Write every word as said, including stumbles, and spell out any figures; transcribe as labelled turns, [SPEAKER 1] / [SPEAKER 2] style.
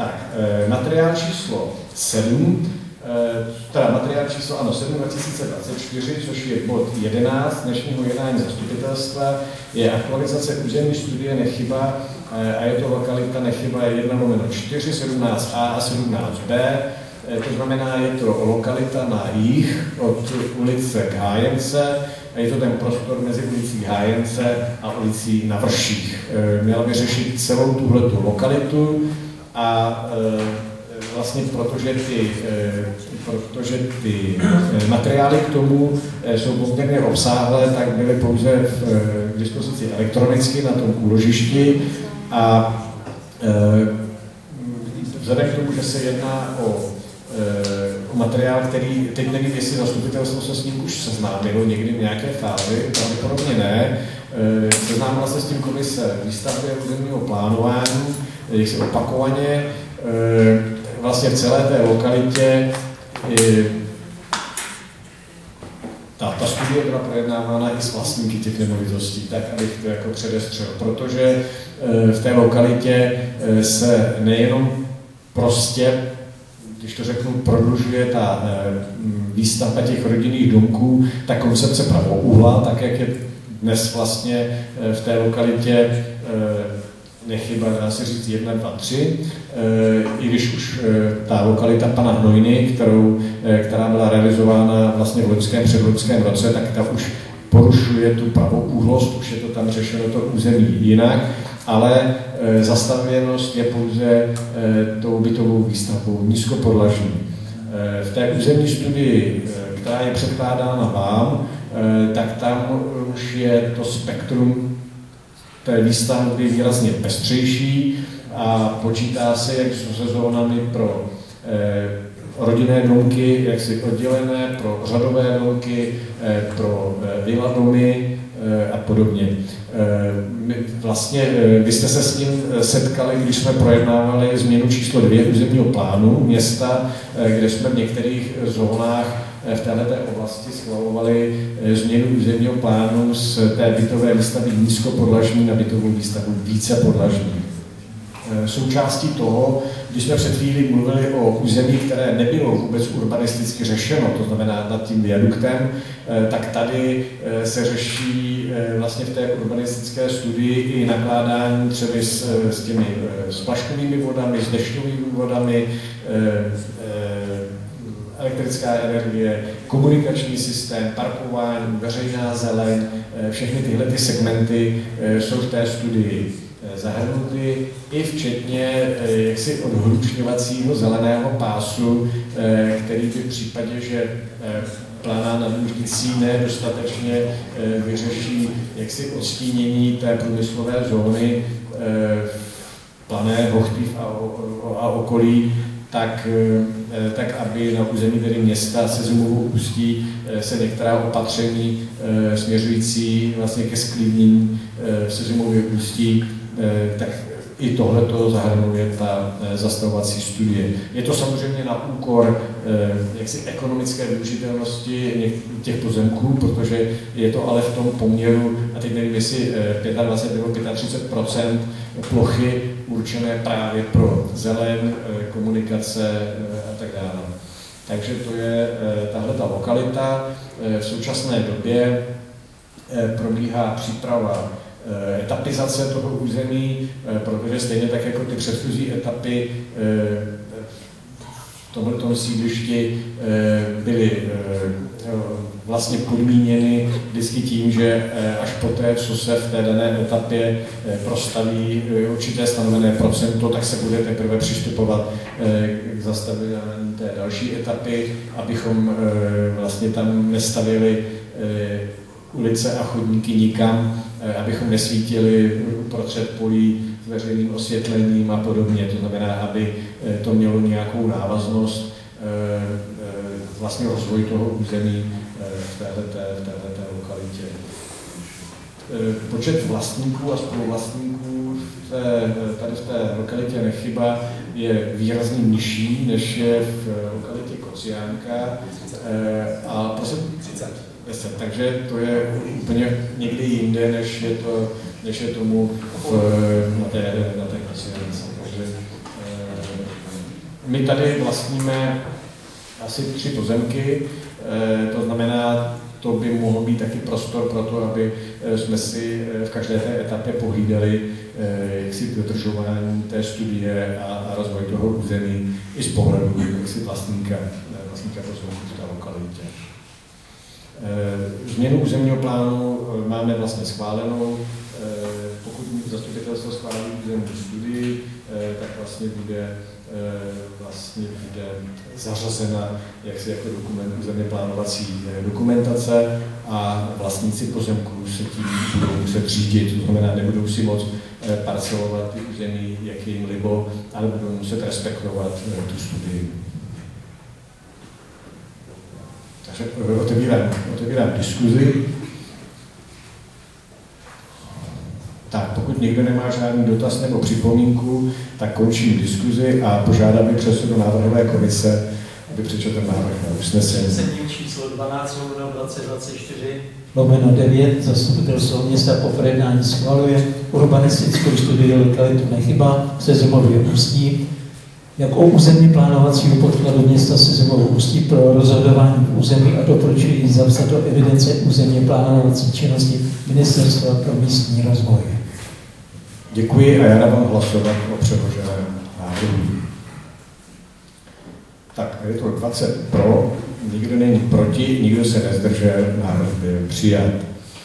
[SPEAKER 1] Tak, materiál číslo sedm, teda materiál číslo, ano, sedm dva tisíce dvacet čtyři, což je bod jedenáct dnešního jednání zastupitelstva, je aktualizace územní studie Nechyba a je to lokalita Nechyba jedna lomeno čtyři, sedmnáct A a sedmnáct B. To znamená, je to lokalita na jih od ulice k Hájence a je to ten prostor mezi ulicí Hájence a ulicí Na Vrších. Měla by řešit celou tuhletu lokalitu a vlastně protože ty, protože ty materiály k tomu jsou poměrně obsáhlé, tak byly pouze v dispozici elektronicky na tom úložišti a vzhledem k tomu, že se jedná o, o materiál, který teď nevím, jestli zastupitelstvo se s ním už seznámilo někdy v nějaké fázi, pravděpodobně ne, seznámila se s tím komise výstavby územního plánování, jich se opakovaně, vlastně v celé té lokalitě ta, ta studie byla projednávána i s vlastníky těch nemovitostí, tak abych to jako předestřel, protože v té lokalitě se nejenom prostě, když to řeknu, prodlužuje ta výstavba těch rodinných domků, ta koncepce pravouhla, tak jak je dnes vlastně v té lokalitě Nechyba, dá se říct, jedna, dva, tři, i když už ta lokalita pana Hnojny, kterou, která byla realizována vlastně v loňském, předloňském roce, tak ta už porušuje tu pravouhlost, už je to tam řešeno to území jinak, ale zastavěnost je pouze tou bytovou výstavbou nízkopodlažní. V té územní studii, která je předkládána vám, tak tam už je to spektrum té výstavby výrazně pestřejší a počítá se jak se zónami pro eh, rodinné domky, jaksi oddělené, pro řadové domky, eh, pro eh, vila domy eh, a podobně. Eh, vlastně eh, vy jste se s tím setkali, když jsme projednávali změnu číslo dvě územního plánu města, eh, kde jsme v některých zónách v této oblasti schvalovali změnu územního plánu z té bytové výstavby nízkopodlažní na bytovou výstavbu vícepodlažní. Součástí toho, když jsme před chvílí mluvili o území, které nebylo vůbec urbanisticky řešeno, to znamená nad tím viaduktem, tak tady se řeší vlastně v té urbanistické studii i nakládání třeba s, s těmi splaškovými vodami, s dešťovými vodami, elektrická energie, komunikační systém, parkování, veřejná zeleň, všechny tyhle ty segmenty jsou v té studii zahrnuty, i včetně jaksi odhlučňovacího zeleného pásu, který by v případě, že Planá nad Lužnicí nedostatečně vyřeší jaksi odstínění té průmyslové zóny Plané, Hochtiv a, a okolí, tak, tak aby na území tedy města Sezumovo Ústí se některá opatření směřující vlastně ke sklidnění v Sezumově Ústí, tak i tohleto zahrnuje ta zastavovací studie. Je to samozřejmě na úkor jaksi ekonomické využitelnosti těch pozemků, protože je to ale v tom poměru, a teď nevím, jestli dvacet pět nebo třicet pět procent plochy určené právě pro zeleň, komunikace a tak dále. Takže to je tahle ta lokalita. V současné době probíhá příprava etapizace toho území, protože stejně tak jako ty předchozí etapy v tomto sídlišti byly vlastně podmíněny vždycky tím, že až poté, co se v té dané etapě prostaví určité stanovené procento, tak se bude teprve přistupovat k zastavení té další etapy, abychom vlastně tam nestavili ulice a chodníky nikam, abychom nesvítili uprostřed polí s veřejným osvětlením a podobně. To znamená, aby to mělo nějakou návaznost vlastně rozvoj toho území v této lokalitě. Počet vlastníků a spoluvlastníků v té, tady v té lokalitě Nechyba je výrazně nižší, než je v lokalitě Kociánka. A prosím, třicet. Takže to je úplně někdy jinde, než je, to, než je tomu v, na té, na té Kociánce. Takže My tady vlastníme asi tři pozemky, to znamená, to by mohl být taky prostor pro to, aby jsme si v každé té etapě pohlídali jaksi dodržování té studie a, a rozvoj toho území i z pohledu jaksi vlastníka, vlastníka pozemku v té lokalitě. Změnu územního plánu máme vlastně schválenou. Pokud zastupitelstvo schválí územní studii, tak vlastně bude, vlastně bude zařazena jaksi jako dokument územně plánovací dokumentace a vlastníci pozemků se tím budou muset řídit, to znamená, nebudou si moct parcelovat ty území, jak je jim libo, ale budou muset respektovat tu studii. Takže otevírám, otevírám diskuzi. Tak, pokud někdo nemá žádný dotaz nebo připomínku, tak končím diskuzi a požádám i předsedu návrhové komise, aby přečetl návrh na usnesení.
[SPEAKER 2] Usnesení číslo dvanáct dvacet dvacet čtyři
[SPEAKER 3] lomeno devět, zastupitelstvo města po projednání schvaluje urbanistickou studii lokalitu Nechyba v Sezemově Ústí jako územně plánovacího podkladu města Sezemovo Ústí pro rozhodování v území a doporučují zapsat do evidence územně plánovací činnosti Ministerstva pro místní rozvoj.
[SPEAKER 1] Děkuji a já dávám hlasovat o předloženém návrhu. Tak, je to dvacet pro, nikdo není proti, nikdo se nezdržel, návrh byl přijat.